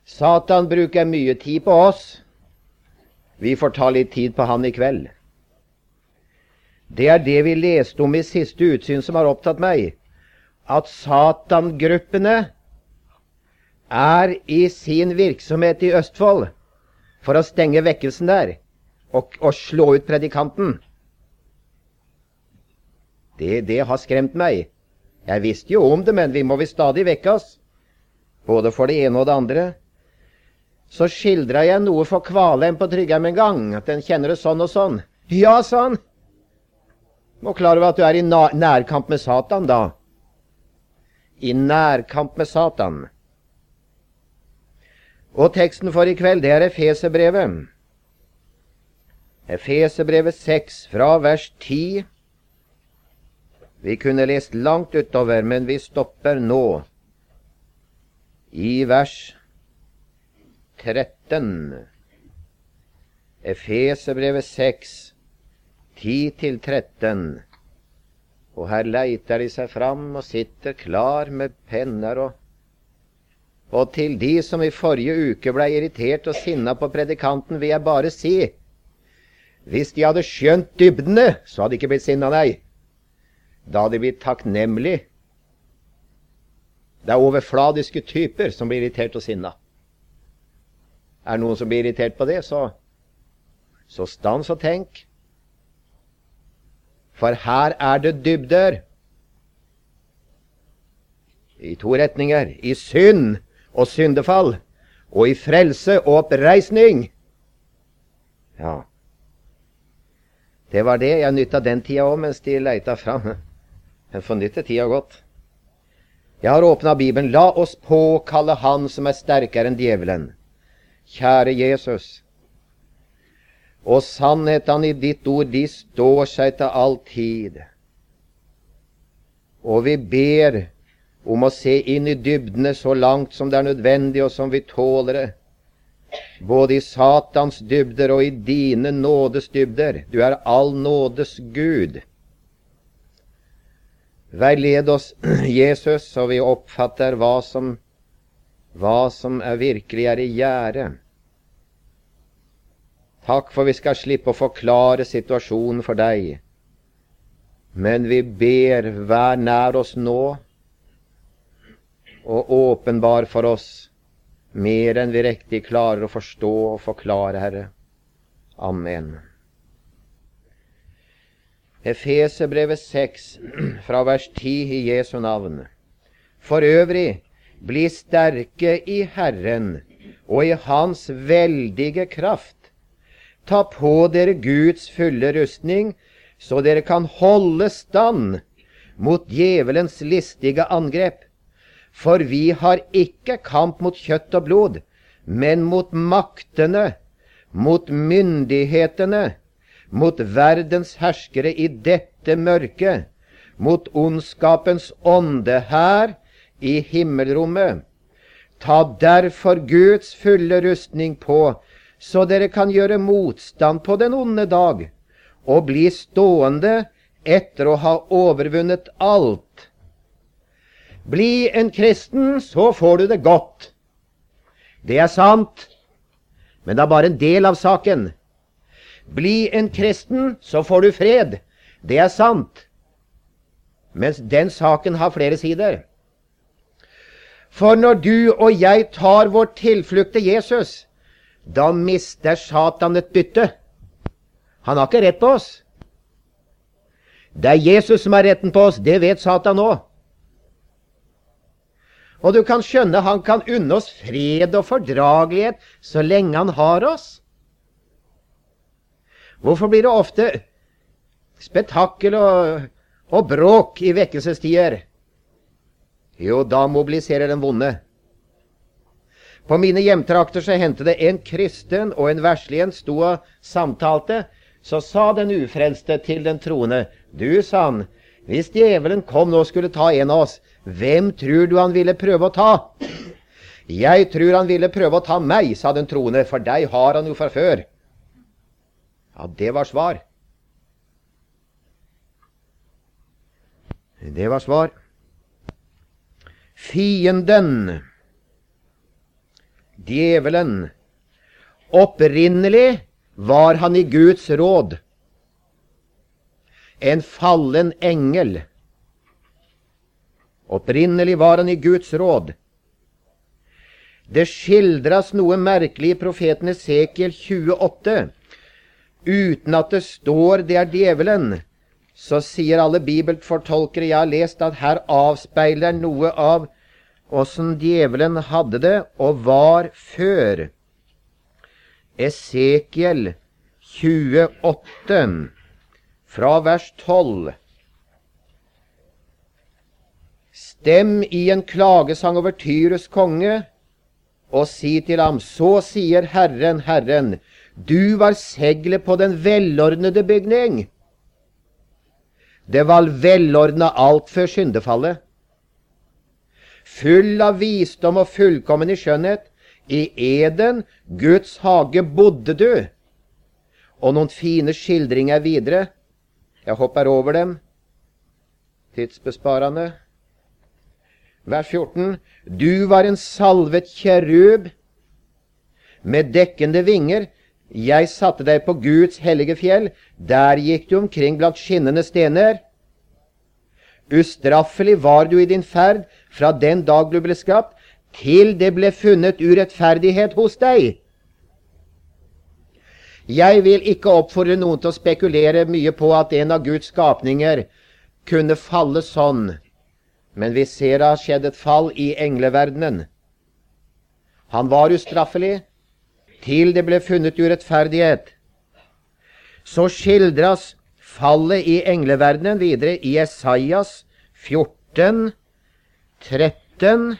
Satan bruker mye tid på oss. Vi får ta litt tid på han i kveld. Det er det vi leste om i siste utsyn som har opptatt meg, at Satan-gruppene er i sin virksomhet i Østfold for å stenge vekkelsen der og slå ut predikanten. Det har skremt meg. Jeg visste jo om det, men vi må stadig vekke oss, både for det ene og det andre. Så skildret jeg noe for Kvalheim på Tryggheim en gang, at den kjenner det sånn og sånn. Ja, sa han. Må klare over at du er i nærkamp med Satan da. I nærkamp med Satan. Og teksten for i kveld, det er Efeserbrevet. Efeserbrevet 6, fra vers 10. Vi kunne lest langt utover, men vi stopper nå. I vers 13. Efeserbrevet 6, 10-13. Og her leiter de seg fram og sitter klar med penner og til de som i forrige uke ble irritert og sinna på predikanten, vil jeg bare si, hvis de hadde skjønt dybdene, så hadde de ikke blitt sinna, nei. Da hadde de blitt takknemlig. Det er overfladiske typer som blir irritert og sinna. Er noen som blir irritert på det, så stans og tenk. For her er det dybder. I to retninger. I synd og syndefall, og i frelse og oppreisning. Ja. Det var det jeg nytta den tida også, mens de leita fram. Men for nytt er tida gått. Jeg har åpnet Bibelen. La oss påkalle Han som er sterkere enn djevelen. Kjære Jesus. Og sannheten i ditt ord, de står seg til all tid. Og vi ber om å se inn i dybdene så langt som det er nødvendig, og som vi tåler det. Både i Satans dybder og i dine nådes dybder. Du er all nådes Gud. Veiled oss, Jesus, så vi oppfatter hva som er virkelig er i gjære. Takk for vi skal slippe å forklare situasjonen for deg. Men vi ber, vær nær oss nå, og åpenbar for oss mer enn vi riktig klarer å forstå og forklare, Herre. Amen. Efeserbrevet 6, fra vers 10 i Jesu navn. For øvrig, bli sterke i Herren og i Hans veldige kraft. Ta på dere Guds fulle rustning, så dere kan holde stand mot djevelens listige angrep. For vi har ikke kamp mot kjøtt og blod, men mot maktene, mot myndighetene, mot verdens herskere i dette mørket, mot ondskapens ånde her i himmelrommet. Ta derfor Guds fulle rustning på, så dere kan gjøre motstand på den onde dag, og bli stående etter å ha overvunnet alt. Bli en kristen, så får du det godt. Det er sant, men det er bare en del av saken. Bli en kristen, så får du fred. Det er sant, men den saken har flere sider. For når du og jeg tar vår tilflukt til Jesus, da mister Satan et bytte. Han har ikke rett på oss. Det er Jesus som har retten på oss, det vet Satan også. Og du kan skjønne, han kan unne oss fred og fordragelighet så lenge han har oss. Hvorfor blir det ofte spetakkel og bråk i vekkelsestider? Jo, da mobiliserer den vonde. På mine hjemtrakter så hendte det en kristen og en verslig en sto og samtalte. Så sa den ufrelste til den troende, du, sa han, hvis djevelen kom nå og skulle ta en av oss, hvem tror du han ville prøve å ta? Jeg tror han ville prøve å ta meg, sa den troende, for deg har han jo fra før. Ja, det var svar. Det var svar. Fienden, djevelen. Opprinnelig var han i Guds råd. En fallen engel. Opprinnelig var han i Guds råd. Det skildres noe merkelig i profeten Esekiel 28. Uten at det står det er djevelen, så sier alle bibelfortolkere jeg har lest at her avspeiler noe av hvordan djevelen hadde det og var før. Esekiel 28, fra vers 12. Stem i en klagesang over Tyrus konge, og si til ham, så sier Herren, Herren, du var seglet på den velordnede bygning. Det var velordnet alt før syndefallet. Full av visdom og fullkommen i skjønnhet. I Eden, Guds hage, bodde du. Og noen fine skildringer videre. Jeg hopper over dem. Tidsbesparende. Vers 14. Du var en salvet kjerub med dekkende vinger. Jeg satte deg på Guds hellige fjell. Der gikk du omkring blant skinnende stener. Ustraffelig var du i din ferd fra den dag du ble skapt, til det ble funnet urettferdighet hos deg. Jeg vil ikke oppfordre noen til å spekulere mye på at en av Guds skapninger kunne falle sånn, men vi ser det har skjedd et fall i engleverdenen. Han var ustraffelig, til det ble funnet urettferdighet. Så skildres fallet i engleverdenen videre i Esaias 14, 13.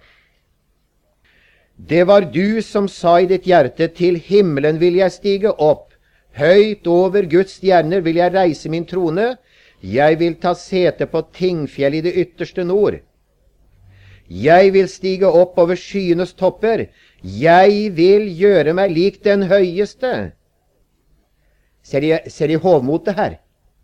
Det var du som sa i ditt hjerte, til himmelen vil jeg stige opp. Høyt over Guds stjerner vil jeg reise min trone. Jeg vil ta sete på tingfjell i det ytterste nord. Jeg vil stige opp over skyenes topper. Jeg vil gjøre meg lik den høyeste. Ser de hovmotet her?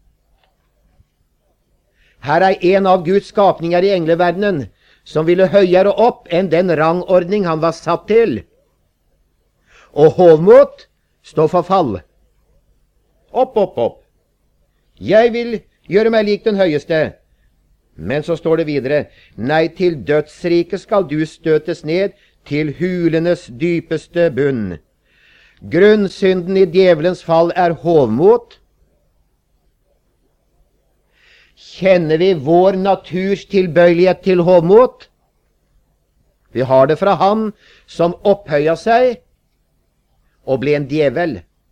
Her er en av Guds skapninger i engleverdenen som ville høyere opp enn den rangordning han var satt til. Og hovmot står for fall. Opp, opp, opp. Jeg vil gjøre meg lik den høyeste. Men så står det videre, nei, til dødsriket skal du støtes ned, til hulenes dypeste bunn. Grunnsynden i djevelens fall er hovmot. Kjenner vi vår naturs tilbøyelighet til hovmot? Vi har det fra han som opphøya seg og ble en djevel.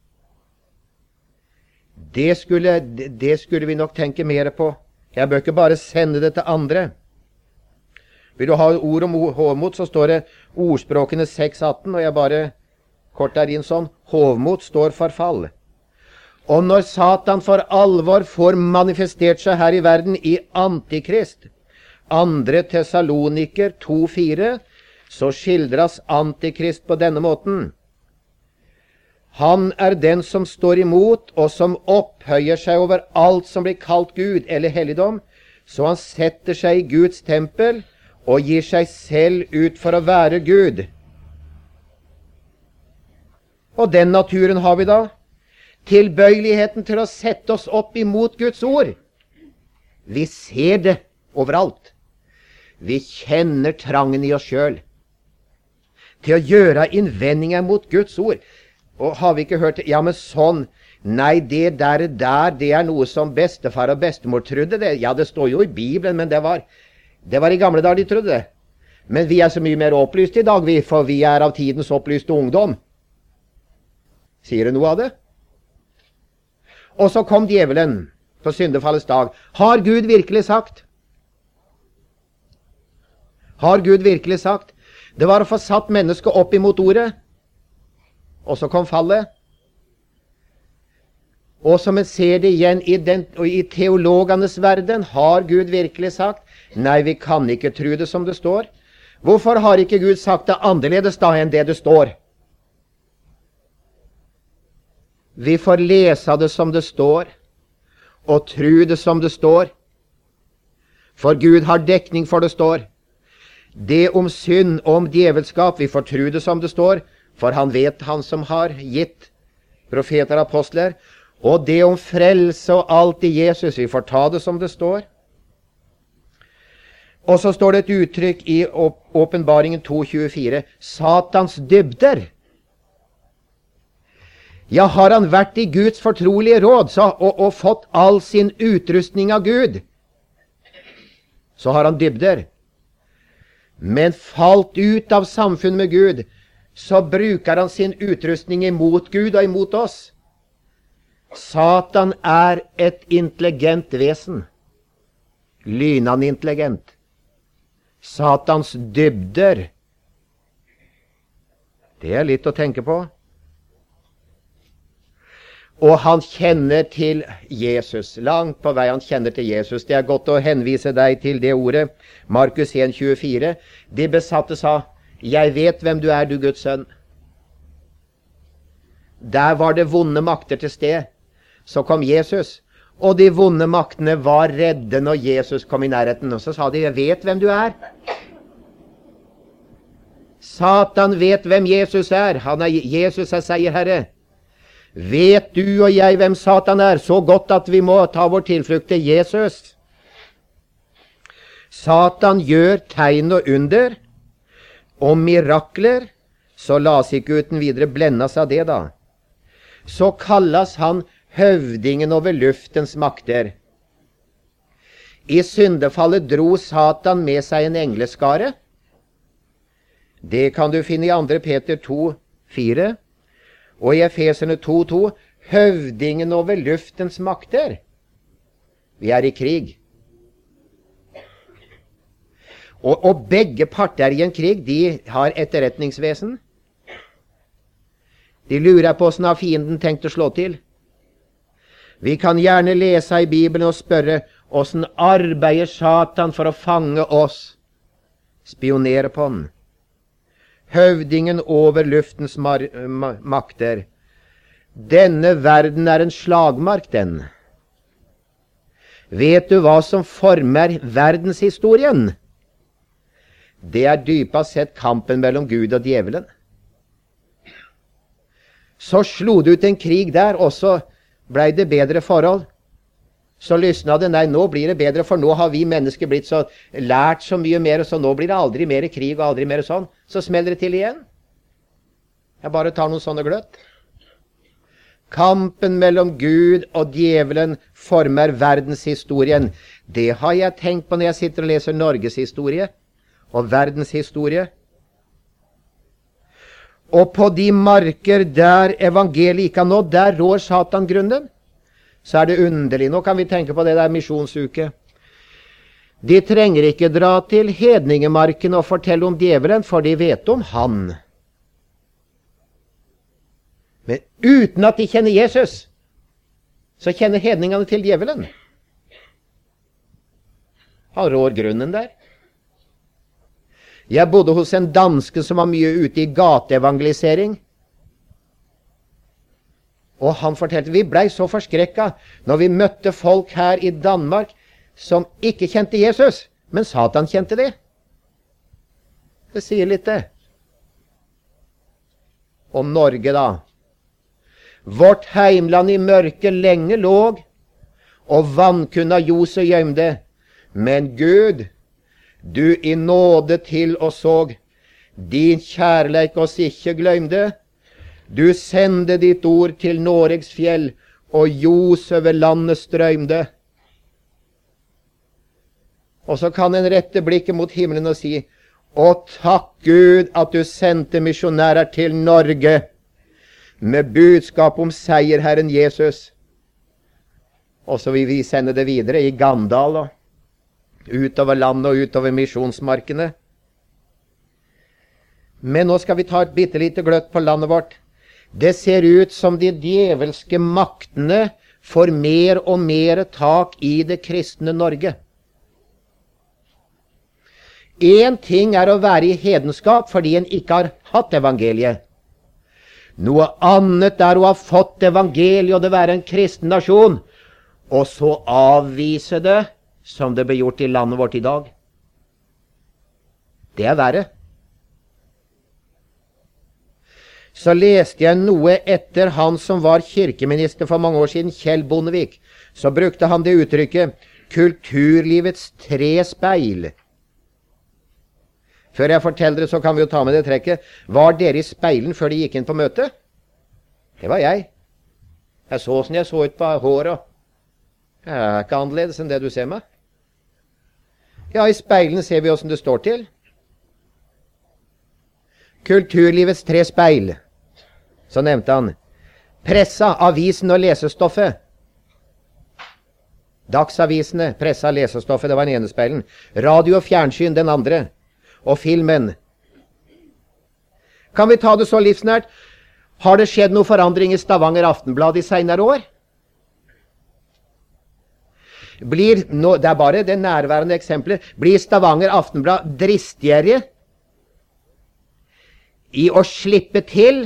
Det skulle vi nok tenke mer på. Jeg bør ikke bare sende det til andre. Vil du ha ord om hovmot, så står det ordspråkene 6:18, og jeg bare kort der inn sånn. Hovmot står for fall. Og når Satan for alvor får manifestert seg her i verden i Antikrist, 2. Tessaloniker 2:4, så skildres Antikrist på denne måten. Han er den som står imot, og som opphøyer seg over alt som blir kalt Gud eller helligdom, så han setter seg i Guds tempel og gir seg selv ut for å være Gud. Og den naturen har vi da. Tilbøyeligheten til å sette oss opp imot Guds ord. Vi ser det overalt. Vi kjenner trangen i oss selv til å gjøre innvendinger mot Guds ord. Og har vi ikke hørt det? Ja, men sånn. Nei, det der, det er noe som bestefar og bestemor trodde det. Ja, det står jo i Bibelen, men det var i gamle dager de trodde det. Men vi er så mye mer opplyst i dag, for vi er av tidens opplyste ungdom. Sier det noe av det? Og så kom djevelen på syndefallets dag. Har Gud virkelig sagt? Har Gud virkelig sagt? Det var å få satt mennesket opp imot ordet. Og så kom fallet. Og som en ser det igjen i teologenes verden, har Gud virkelig sagt? Nei, vi kan ikke tro det som det står. Hvorfor har ikke Gud sagt det annerledes da enn det det står? Vi får lese det som det står, og tro det som det står. For Gud har dekning for det står. Det om synd, om djevelskap, vi får tro det som det står, for han vet, han som har gitt profeter og apostler. Og det om frelse og alt i Jesus, vi får ta det som det står. Og så står det et uttrykk i Åpenbaringen 2,24, Satans dybder. Ja, har han vært i Guds fortrolige råd og fått all sin utrustning av Gud, så har han dybder. Men falt ut av samfunn med Gud, så bruker han sin utrustning imot Gud og imot oss. Satan er et intelligent vesen. Lynende intelligent. Satans dybder. Det er litt å tenke på. Og han kjenner til Jesus. Langt på vei han kjenner til Jesus. Det er godt å henvise deg til det ordet. Markus 1,24. De besatte sa, jeg vet hvem du er, du Guds sønn. Der var det vonde makter til sted. Så kom Jesus, og de vonde maktene var redde når Jesus kom i nærheten. Og så sa de, jeg vet hvem du er. Satan vet hvem Jesus er. Jesus er seierherre. Vet du og jeg hvem Satan er? Så godt at vi må ta vår tilflukt til Jesus. Satan gjør tegn og under og mirakler, så la oss ikke uten videre blendes av det da. Så kalles han høvdingen over luftens makter. I syndefallet dro Satan med seg en engleskare. Det kan du finne i 2. Peter 2,4. Og i Efeserne 2,2, høvdingen over luftens makter. Vi er i krig. Og begge parter i en krig, de har etterretningsvesen. De lurer på hvordan har fienden tenkt å slå til. Vi kan gjerne lese i Bibelen og spørre, hvordan arbeider Satan for å fange oss? Spionere på den. Høvdingen over luftens makter. Denne verden er en slagmark, den. Vet du hva som former verdenshistorien? Det er dypest sett kampen mellom Gud og djevelen. Så slo det ut en krig der, og så ble det bedre forhold. Så lysna det, nei, nå blir det bedre, for nå har vi mennesker blitt så lært så mye mer, så nå blir det aldri mer krig og aldri mer sånn. Så smeller det til igjen. Jeg bare tar noen sånne gløtt. Kampen mellom Gud og djevelen former verdenshistorien. Det har jeg tenkt på når jeg sitter og leser Norges historie og verdenshistorie. Og på de marker der evangeliet ikke har nådd, der rår Satan grunnen. Så er det underlig. Nå kan vi tenke på det der misjonsuke. De trenger ikke dra til hedningemarken og fortelle om djevelen, for de vet om han. Men uten at de kjenner Jesus, så kjenner hedningene til djevelen. Han rår grunnen der. Jeg bodde hos en danske som var mye ute i gateevangelisering. Og han fortalte, vi ble så forskrekket når vi møtte folk her i Danmark som ikke kjente Jesus, men Satan kjente det. Det sier litt det. Om Norge da. Vårt heimland i mørke lenge låg, og vannkunna ljose gjemde. Men Gud, du i nåde til og såg, din kjærleik oss ikke gløymde. Du sendte ditt ord til Noregs fjell, og ljos over landet strøymde. Og så kan en rette blikket mot himmelen og si, å takk Gud at du sendte misjonærer til Norge, med budskap om seierherren Jesus. Og så vil vi sende det videre i Gandal, og utover landet og utover misjonsmarkene. Men nå skal vi ta et bittelite gløtt på landet vårt. Det ser ut som de djevelske maktene får mer og mer tak i det kristne Norge. En ting er å være i hedenskap fordi en ikke har hatt evangeliet. Noe annet er å ha fått evangeliet og det være en kristen nasjon, og så avvise det som det blir gjort i landet vårt i dag. Det er verre. Så leste jeg noe etter han som var kirkeminister for mange år siden, Kjell Bondevik. Så brukte han det uttrykket, kulturlivets 3 speil. Før jeg forteller det, så kan vi jo ta med det trekket. Var dere i speilen før de gikk inn på møtet? Det var jeg. Jeg så sånn jeg så ut på håret. Jeg er ikke annerledes enn det du ser meg. Ja, i speilen ser vi hvordan det står til. Kulturlivets 3 speil. Så nevnte han pressa, avisen og lesestoffet. Dagsavisene, pressa, lesestoffet, det var den ene speilen. Radio og fjernsyn, den andre. Og filmen. Kan vi ta det så livsnært? Har det skjedd noe forandring i Stavanger Aftenblad i senere år? Det er bare det nærværende eksemplet. Blir Stavanger Aftenblad dristigere i å slippe til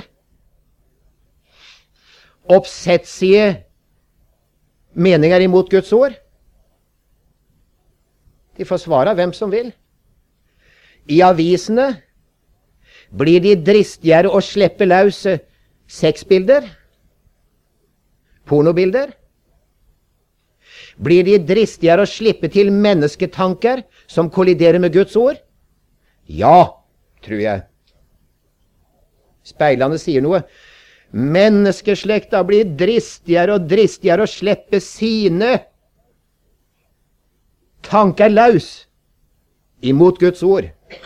oppsetsige meninger imot Guds ord? De får svare hvem som vil. I avisene blir de dristigere å slippe løs sexbilder, pornobilder. Blir de dristigere å slippe til mennesketanker som kolliderer med Guds ord? Ja, tror jeg. Speilene sier noe. Menneskeslekta blir dristigere og dristigere å slippe sine tanker løs imot Guds ord.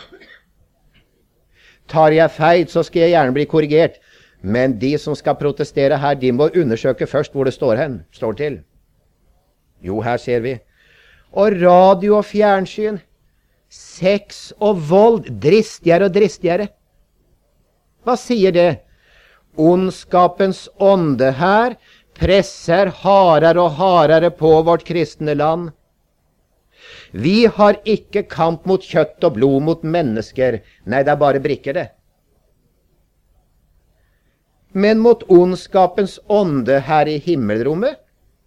Tar jeg feil, så skal jeg gjerne bli korrigert. Men de som skal protestere her, de må undersøke først hvor det står til. Jo, her ser vi. Og radio og fjernsyn, sex og vold, dristigere og dristigere. Hva sier det? Ondskapens ånde her presser hardere og hardere på vårt kristne land. Vi har ikke kamp mot kjøtt og blod, mot mennesker. Nei, det er bare brikker det. Men mot ondskapens ånde her i himmelrommet.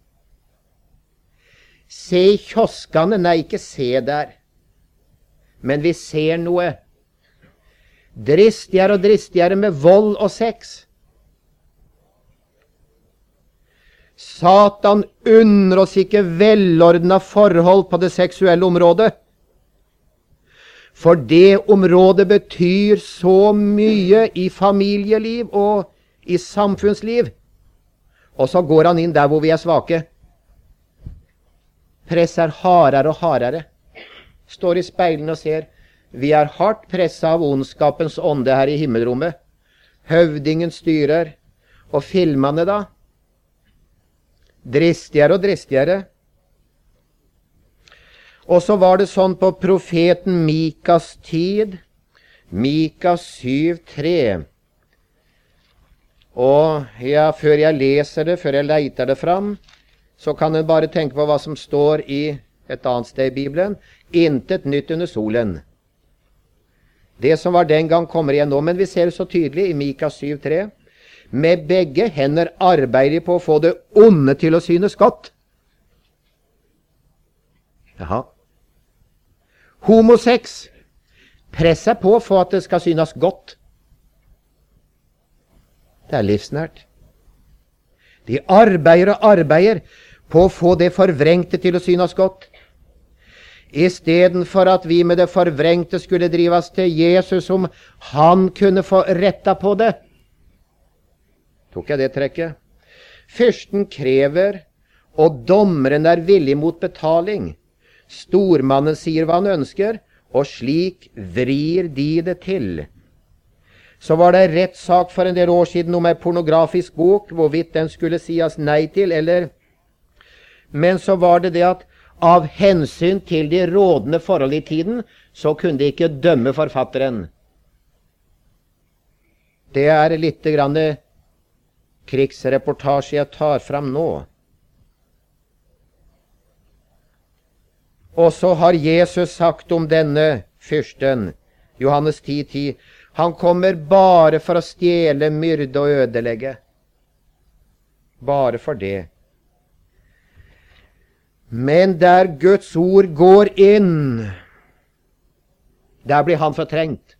Se i kioskene, nei, ikke se der. Men vi ser noe. Dristigere og dristigere med vold og sex. Satan unner oss ikke velordnet forhold på det seksuelle området. For det området betyr så mye i familieliv og i samfunnsliv. Og så går han inn der hvor vi er svake. Presser hardere og hardere. Står i speilene og ser. Vi er hardt presset av ondskapens ånde her i himmelrommet. Høvdingen styrer. Og filmene da? Dristigere og dristigere. Og så var det sånn på profeten Mikas tid. Mika 7:3. Og ja, før jeg leser det, før jeg leiter det fram, så kan en bare tenke på hva som står i et annet sted i Bibelen. Intet nytt under solen. Det som var den gang kommer igjen nå, men vi ser det så tydelig i Mika 7:3. Med begge hender arbeider de på å få det onde til å synes godt. Jaha. Homosex. Press seg på for at det skal synes godt. Det er livsnært. De arbeider og arbeider på å få det forvrengte til å synes godt. I stedet for at vi med det forvrengte skulle drives til Jesus, om han kunne få retta på det. Tok jeg det trekket? Fyrsten krever, og dommeren er villig mot betaling. Stormannen sier hva han ønsker, og slik vrir de det til. Så var det rettssak for en del år siden om en pornografisk bok, hvorvidt den skulle sies nei til, eller... Men så var det det at av hensyn til de rådende forhold i tiden, så kunne de ikke dømme forfatteren. Det er litt grann krigsreportasje jeg tar fram nå. Og så har Jesus sagt om denne fyrsten, Johannes 10:10, han kommer bare for å stjele, myrde og ødelegge. Bare for det. Men der Guds ord går inn, Der blir han fortrengt.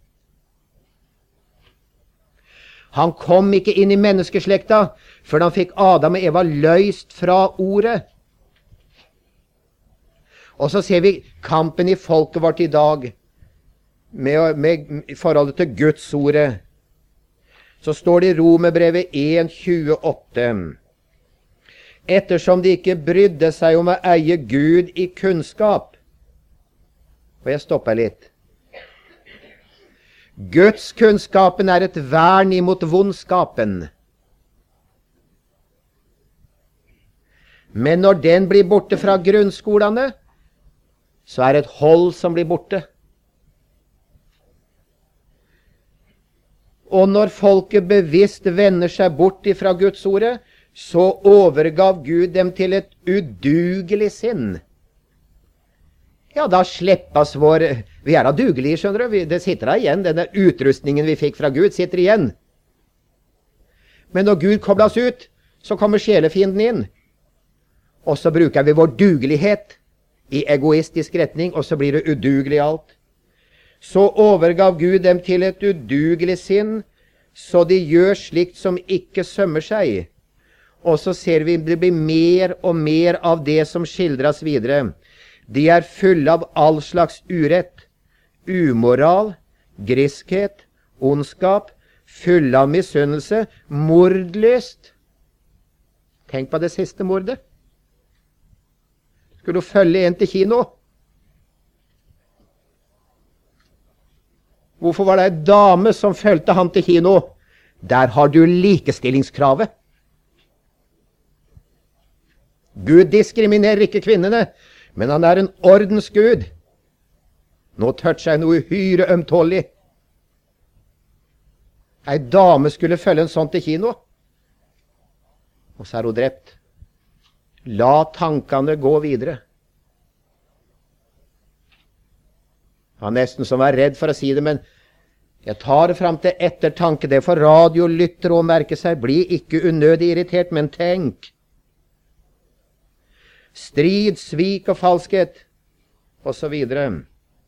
Han kom ikke inn i menneskeslekta før han fikk Adam og Eva løst fra ordet. Og så ser vi kampen i folket vårt i dag med forholdet til Guds ordet. Så står det i Romerbrevet 1:28. Ettersom de ikke brydde seg om å eie Gud i kunnskap. Og jeg stopper litt. Guds kunnskapen er et vern imot vondskapen. Men når den blir borte fra grunnskolene, så er det et hold som blir borte. Og når folket bevisst vender seg bort fra Guds ordet, så overgav Gud dem til et udugelig sinn. Ja, da slippes vi er da dugelige, skjønner du. Det sitter da igjen, denne utrustningen vi fikk fra Gud sitter igjen. Men når Gud kobler oss ut, så kommer sjelefienden inn. Og så bruker vi vår dugelighet i egoistisk retning, og så blir det udugelig alt. Så overgav Gud dem til et udugelig sinn, så de gjør slikt som ikke sømmer seg. Og så ser vi det blir mer og mer av det som skildres videre. De er fulle av all slags urett, umoral, griskhet, ondskap, fulle av misunnelse, mordlyst. Tenk på det siste mordet. Skulle du følge en til kino? Hvorfor var det en dame som følte han til kino? Der har du likestillingskravet. Gud diskriminerer ikke kvinnene, men han er en ordensgud. Nå toucher jeg noe uhyre ømtålig. En dame skulle følge en sånn til kino, og så er hun drept. La tankene gå videre. Jeg var nesten som var redd for å si det, men jeg tar det frem til ettertanke. Det for radiolyttere å merke seg. Bli ikke unødig irritert, men tenk. Strid, svik og falskhet, og så videre.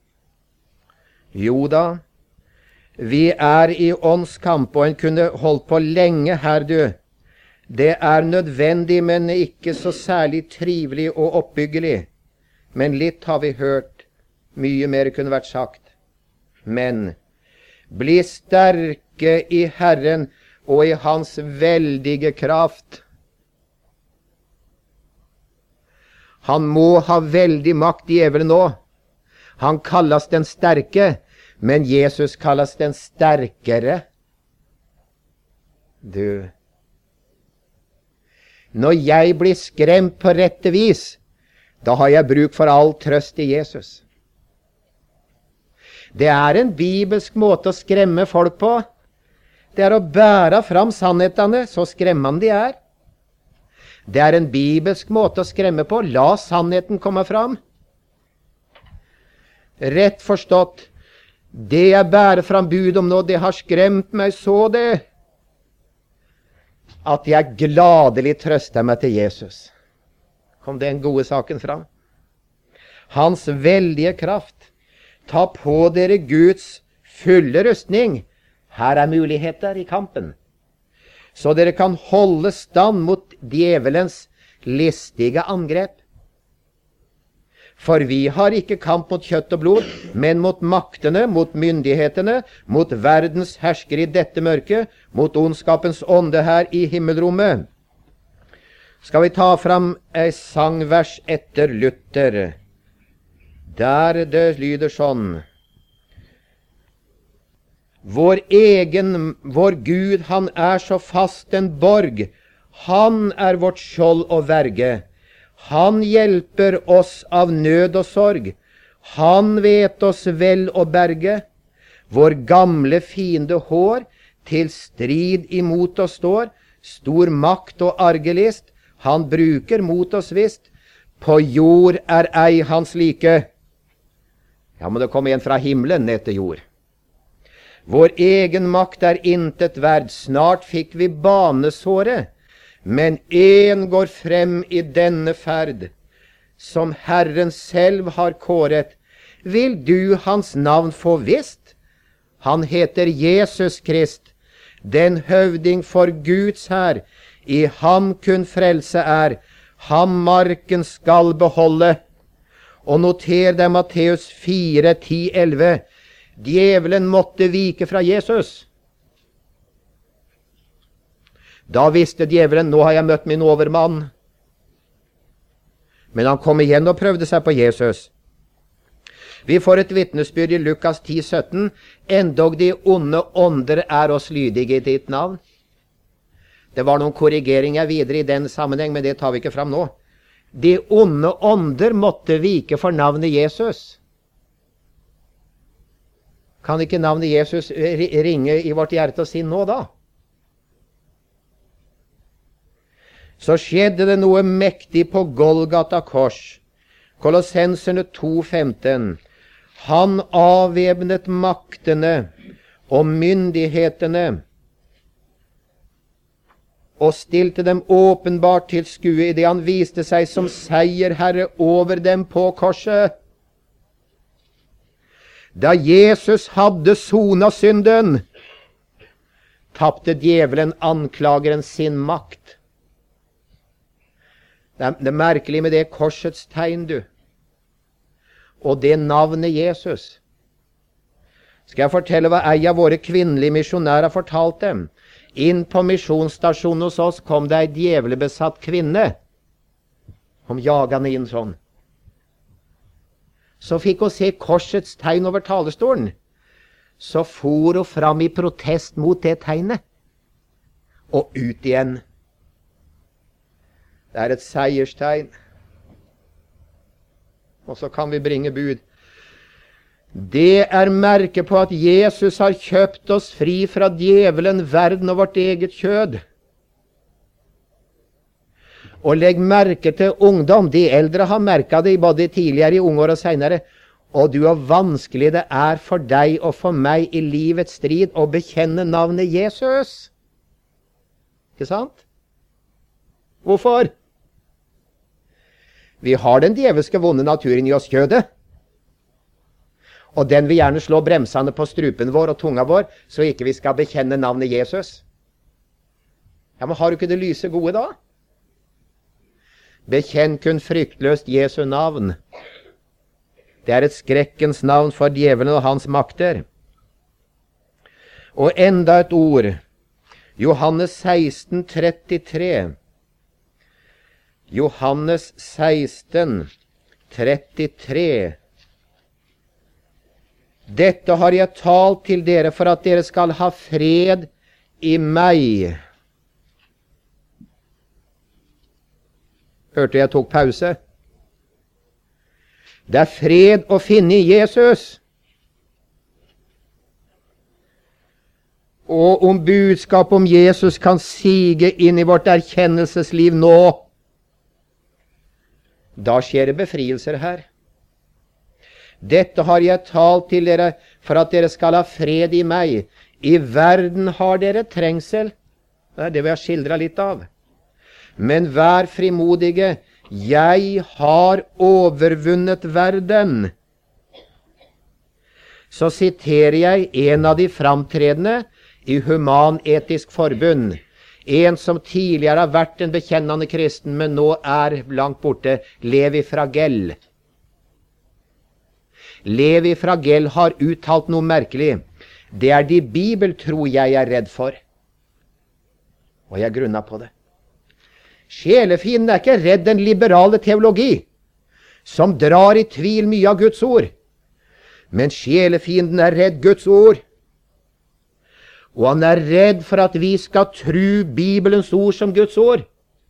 Jo da, vi er i åndskamp, og en kunne holdt på lenge her, du. Det er nødvendig, men ikke så særlig trivelig og oppbyggelig. Men litt har vi hørt. Mye mer kunne vært sagt. Men bli sterke i Herren og i hans veldige kraft. Han må ha veldig makt, djevelen nå. Han kalles den sterke, men Jesus kalles den sterkere. Du, når jeg blir skremt på rette vis, da har jeg bruk for all trøst i Jesus. Det er en bibelsk måte å skremme folk på. Det er å bære fram sannhetene, så skremmende de er. Det er en bibelsk måte å skremme på. La sannheten komme fram. Rett forstått, det jeg bærer fram bud om nå, det har skremt meg så det, at jeg gladelig trøster meg til Jesus. Kom den gode saken fram. Hans veldige kraft. Ta på dere Guds fulle rustning. Her er muligheter i kampen. Så dere kan holde stand mot djevelens listige angrep. For vi har ikke kamp mot kjøtt og blod, men mot maktene, mot myndighetene, mot verdens hersker i dette mørket, mot ondskapens ånde her i himmelrommet. Skal vi ta fram et sangvers etter Luther, der det lyder sånn. Vår Gud, han er så fast en borg. Han er vårt skjold og verge. Han hjelper oss av nød og sorg. Han vet oss vel å berge. Vår gamle fiende hår til strid imot oss står. Stor makt og argelist, han bruker mot oss visst. På jord er ei hans like. Ja, må det komme en fra himmelen ned til jord. Vår egen makt er intet verd. Snart fikk vi banesåret. Men en går frem i denne ferd, som Herren selv har kåret. Vil du hans navn få visst? Han heter Jesus Krist, den høvding for Guds hær. I ham kun frelse er, ham marken skal beholde. Og noter deg Matteus 4, 10, 11. Djevelen måtte vike fra Jesus. Da visste djevelen, nå har jeg møtt min overmann. Men han kom igjen og prøvde seg på Jesus. Vi får et vitnesbyrd i Lukas 10, 17. Endog de onde ånder er oss lydige i ditt navn. Det var noen korrigeringer videre i den sammenheng, men det tar vi ikke fram nå. De onde ånder måtte vike for navnet Jesus. Kan ikke navnet Jesus ringe i vårt hjerte og sinn nå da? Så skjedde det noe mektig på Golgata kors. Kolossenserne 2,15. Han avvæpnet maktene og myndighetene og stilte dem åpenbart til skue i det han viste seg som seierherre over dem på korset. Da Jesus hadde sonet synden, tapte djevelen anklageren sin makt. Det er merkelig med det korsets tegn, du. Og det navnet Jesus. Skal jeg fortelle hva ei av våre kvinnelige misjonærer fortalte dem? Inn på misjonsstasjonen hos oss kom det ei djevlebesatt kvinne. Kom jagende inn sånn. Så fikk hun se korsets tegn over talerstolen. Så for hun fram i protest mot det tegnet. Og ut igjen. Det er et seierstegn. Og så kan vi bringe bud. Det er merke på at Jesus har kjøpt oss fri fra djevelen, verden og vårt eget kjød. Og legg merke til ungdom. De eldre har merket det både tidligere i unge år og senere. Og du, hvor vanskelig det er for deg og for meg i livets strid å bekjenne navnet Jesus. Ikke sant? Hvorfor? Vi har den djevelske vonde naturen i oss kjødet. Og den vil gjerne slå bremsene på strupen vår og tunga vår, så ikke vi skal bekjenne navnet Jesus. Ja, men har du ikke det lyse gode da? Bekjenn kun fryktløst Jesu navn. Det er et skrekkens navn for djevelen og hans makter. Og enda et ord. Johannes 16, 33. Johannes 16, 33. Dette har jeg talt til dere for at dere skal ha fred i meg. Hørte jeg tok pause? Det er fred å finne i Jesus. Og om budskap om Jesus kan sige inn i vårt erkjennelsesliv nå, da skjer det befrielser her. Dette har jeg talt til dere for at dere skal ha fred i meg. I verden har dere trengsel. Det er det vi har skildret litt av. Men vær frimodige. Jeg har overvunnet verden. Så siterer jeg en av de framtredende i Human-Etisk Forbund. En som tidligere har vært en bekjennende kristen, men nå er langt borte. Levi Fragell. Levi Fragell har uttalt noe merkelig. Det er de bibeltro jeg er redd for. Og jeg grunner på det. Sjelefienden er ikke redd den liberale teologi, som drar i tvil mye av Guds ord. Men sjelefienden er redd Guds ord. Og han er redd for at vi skal tro Bibelens ord som Guds ord.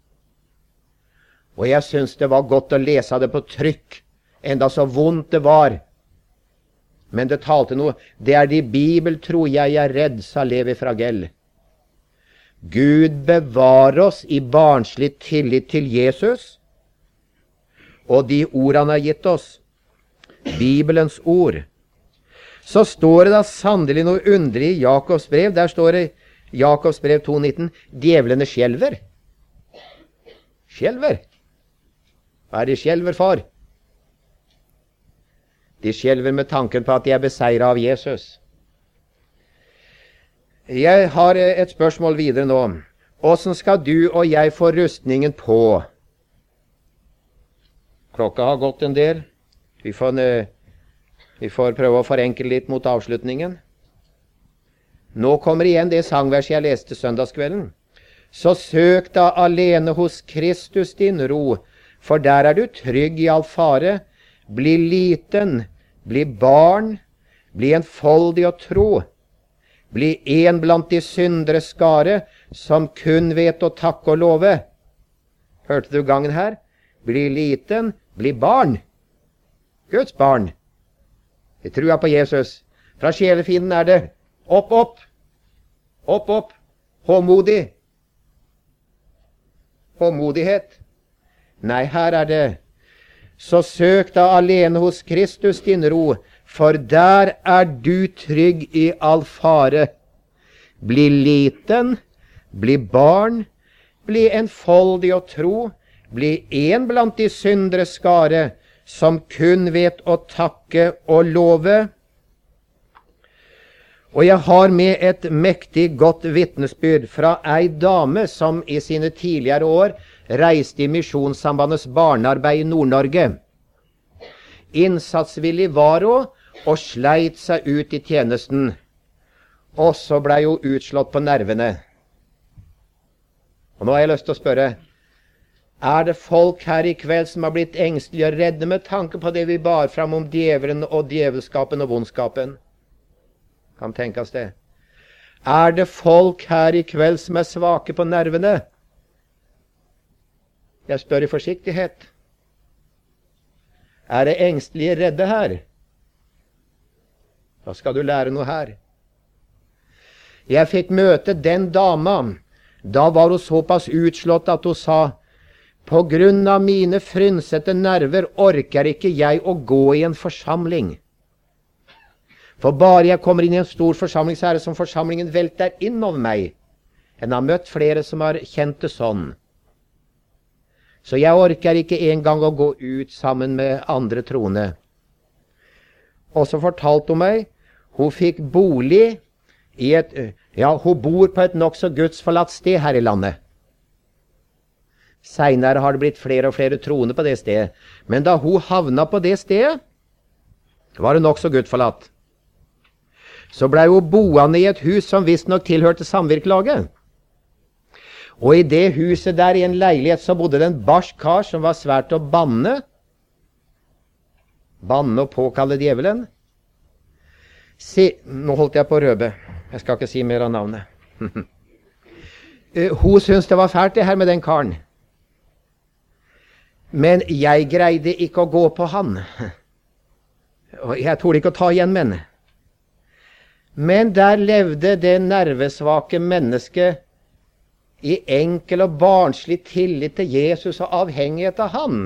Og jeg synes det var godt å lese det på trykk, enda så vondt det var. Men det talte noe. Det er de bibeltro jeg er redd, sa Levi Fragell. Gud bevar oss i barnslig tillit til Jesus og de ord han har gitt oss. Bibelens ord. Så står det da sannelig noe underlig i Jakobs brev. Der står det Jakobs brev 2,19. Djevlene skjelver. Skjelver? Hva er de skjelver for? De skjelver med tanken på at de beseiret av Jesus. Jeg har et spørsmål videre nå. Hvordan skal du og jeg få rustningen på? Klokka har gått en del. Vi får prøve å forenkle litt mot avslutningen. Nå kommer igjen det sangverset jeg leste søndagskvelden. Så søk da alene hos Kristus din ro, for der du trygg i all fare. Bli liten, bli barn, bli enfoldig og tro. Bli en blant de syndere skare, som kun vet å takke og love. Hørte du gangen her? Bli liten, bli barn. Guds barn. Vi tror på Jesus. Fra sjelefienden det opp, opp. Opp, opp. Håmodig. Håmodighet. Nei, her det. Så søk da alene hos Kristus din ro, for der du trygg i all fare. Bli liten, bli barn, bli enfoldig og tro, bli en blant de syndere skare, som kun vet å takke og love. Og jeg har med et mektig godt vitnesbyrd fra ei dame som i sine tidligere år reiste i Misjonssambandets barnearbeid i Nord-Norge. Innsatsvillig var hun, og sleit seg ut i tjenesten. Og så ble hun utslått på nervene. Og nå har jeg lyst til å spørre, det folk her i kveld som har blitt engstelige og redde med tanke på det vi bar fram om djevelen og djevelskapen og vondskapen? Kan tenkes det. Det folk her i kveld som svake på nervene? Jeg spør i forsiktighet. Det engstelige redde her? Da skal du lære noe her. Jeg fikk møte den dama. Da var hun såpass utslått at hun sa, på grunn av mine frynsete nerver orker ikke jeg å gå i en forsamling. For bare jeg kommer inn i en stor forsamling, så det som forsamlingen velter innover meg. En har møtt flere som har kjent det sånn. Så jeg orker ikke engang å gå ut sammen med andre troende. Og så fortalte hun meg, hun fikk bolig i hun bor på et nokså gudsforlatt sted her i landet. Senere har det blitt flere og flere troende på det stedet. Men da hun havna på det stedet, var det nokså gudsforlatt. Så ble hun boende i et hus som visst nok tilhørte samvirkelaget. Og i det huset der, i en leilighet, så bodde det en barsk kar som var svært å banne. Banne og påkalle djevelen. Nå holdt jeg på å røpe. Jeg skal ikke si mer av navnet. Hun syntes det var fælt det her med den karen. Men jeg greide ikke å gå på han. Og jeg torde ikke å ta igjen med henne. Men der levde det nervesvake mennesket i enkel og barnslig tillit til Jesus og avhengighet av han.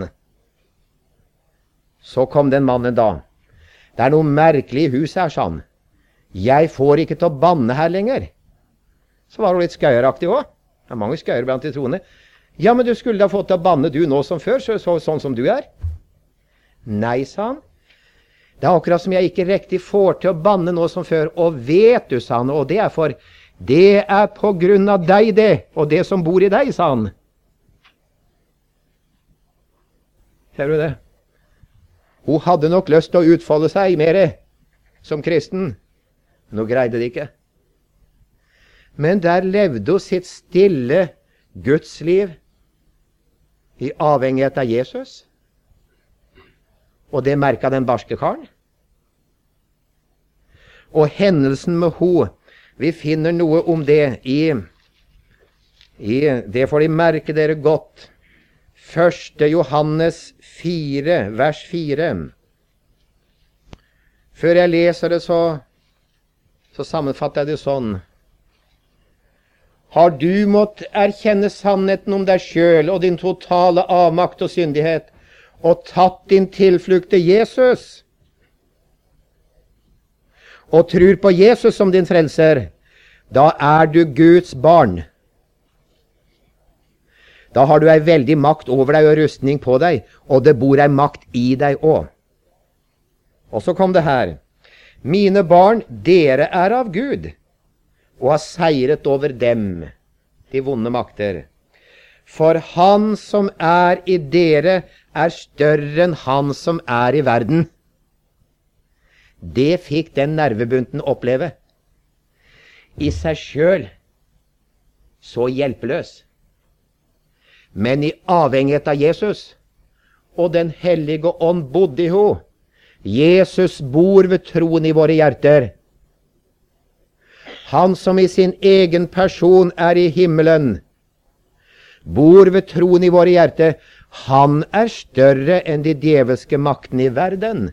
Så kom den mannen da. Det noe merkelig i huset her, sa han. Jeg får ikke til å banne her lenger. Så var hun litt skøyeraktig også. Det er mange skøyer blant de troende. Ja, men du skulle da fått til å banne du nå som før, sånn som du er. Nei, sa han. Det er akkurat som jeg ikke riktig får til å banne nå som før. Og vet du, sa han, og det er på grunn av deg det, og det som bor i deg, sa han. Ser du det? Hun hadde nok lyst til å utfolde seg mer som kristen. Nå greide det ikke. Men der levde hun sitt stille Gudsliv i avhengighet av Jesus. Og det merket den barske karen. Og hendelsen med henne, vi finner noe om det i det får de merke dere godt. 1. Johannes 4, vers 4. Før jeg leser det, så sammenfatter jeg det sånn. Har du måttet erkjenne sannheten om deg selv og din totale avmakt og syndighet, og tatt din tilflukt til Jesus, og tror på Jesus som din frelser, da er du Guds barn. Da har du ei veldig makt over deg og rustning på deg, og det bor ei makt i deg også. Og så kom det her. Mine barn, dere er av Gud, og har seiret over dem, de vonde makter. For han som er i dere, er større enn han som er i verden. Det fikk den nervebunten oppleve. I seg selv så hjelpeløs. Men i avhengighet av Jesus, og den hellige ånd bodde i henne. Jesus bor ved troen i våre hjerter. Han som i sin egen person er i himmelen, bor ved troen i våre hjerter. Han er større enn de djevelske maktene i verden.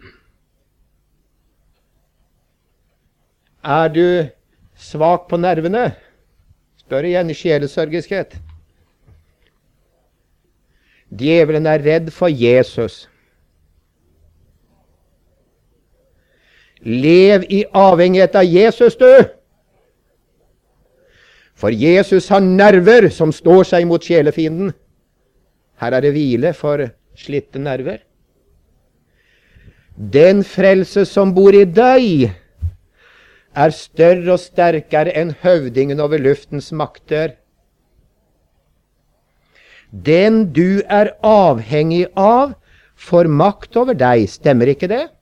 Er du svak på nervene? Spør igjen i sjelesørgiskhet. Djevelen er redd for Jesus. Lev i avhengighet av Jesus, du! For Jesus har nerver som står seg mot sjelefienden. Her er det hvile for slitte nerver. Den frelse som bor i deg, er større og sterkere enn høvdingen over luftens makter. Den du er avhengig av, får makt over deg. Stemmer ikke det?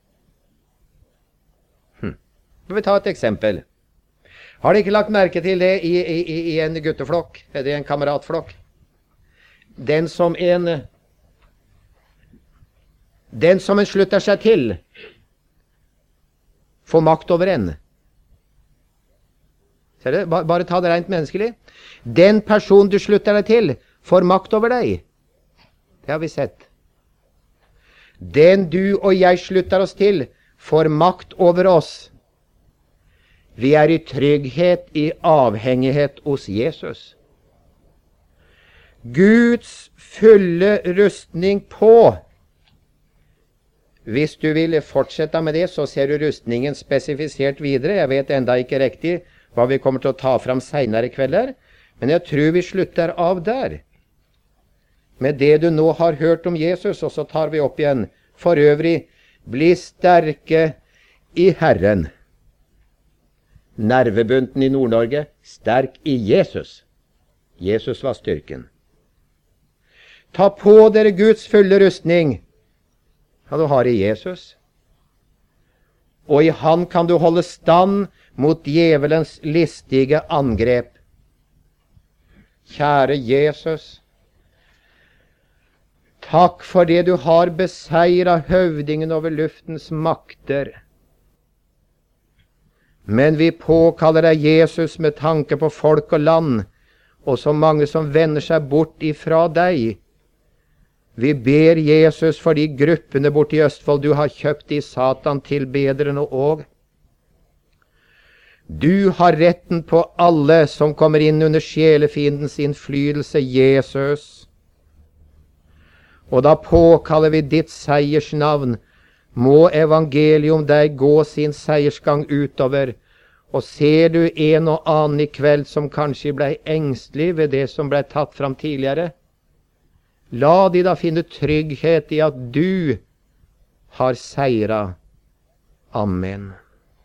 Vi vil ta et eksempel. Har dere ikke lagt merke til det i en gutteflokk, eller en kameratflokk? Den som en slutter seg til, får makt over en. Ser du? Bare ta det rent menneskelig. Den person du slutter deg til, får makt over deg. Det har vi sett. Den du og jeg slutter oss til, får makt over oss. Vi er i trygghet, i avhengighet hos Jesus. Guds fulle rustning på. Hvis du vil fortsette med det, så ser du rustningen spesifisert videre. Jeg vet enda ikke riktig hva vi kommer til å ta fram senere kvelder, men jeg tror vi slutter av der. Med det du nå har hørt om Jesus, og så tar vi opp igjen. For øvrig, bli sterke i Herren. Nervebunten i Nord-Norge, sterk i Jesus. Jesus var styrken. Ta på dere Guds fulle rustning. Ja, du har i Jesus. Og i han kan du holde stand mot djevelens listige angrep. Kjære Jesus, takk for det du har beseiret høvdingen over luftens makter. Men vi påkaller deg, Jesus, med tanke på folk og land, og så mange som vender seg bort ifra deg. Vi ber Jesus for de gruppene bort i Østfold du har kjøpt i Satan-tilbederne òg. Du har retten på alle som kommer inn under sjelefiendens innflytelse, Jesus. Og da påkaller vi ditt seiersnavn. Må evangeliet om deg gå sin seiersgang utover. Og ser du en og annen i kveld som kanskje ble engstelig ved det som ble tatt fram tidligere, la de da finne trygghet i at du har seiret. Amen.